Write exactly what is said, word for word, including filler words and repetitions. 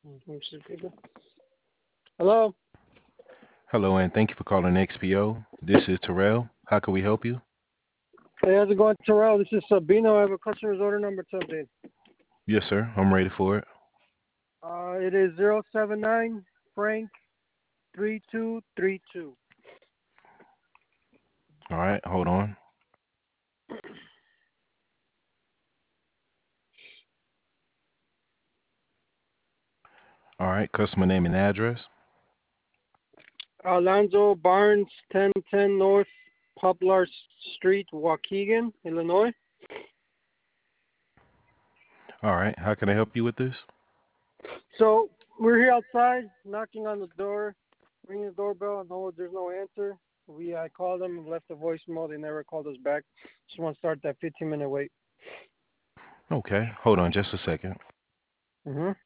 Let me see, people. Hello. Hello, and thank you for calling X P O. This is Terrell. How can we help you? Hey, how's it going, Terrell? This is Sabino. I have a customer's order number to update. Yes, sir. I'm ready for it. Uh, it is zero seven nine Frank three two three two. All right, hold on. All right, customer name and address. Alonzo Barnes, ten ten North Poplar Street, Waukegan, Illinois. All right, how can I help you with this? So we're here outside, knocking on the door, ringing the doorbell, and no, there's no answer. We I called them and left a voicemail. They never called us back. Just want to start that fifteen minute wait. Okay, hold on just a second. Mm-hmm.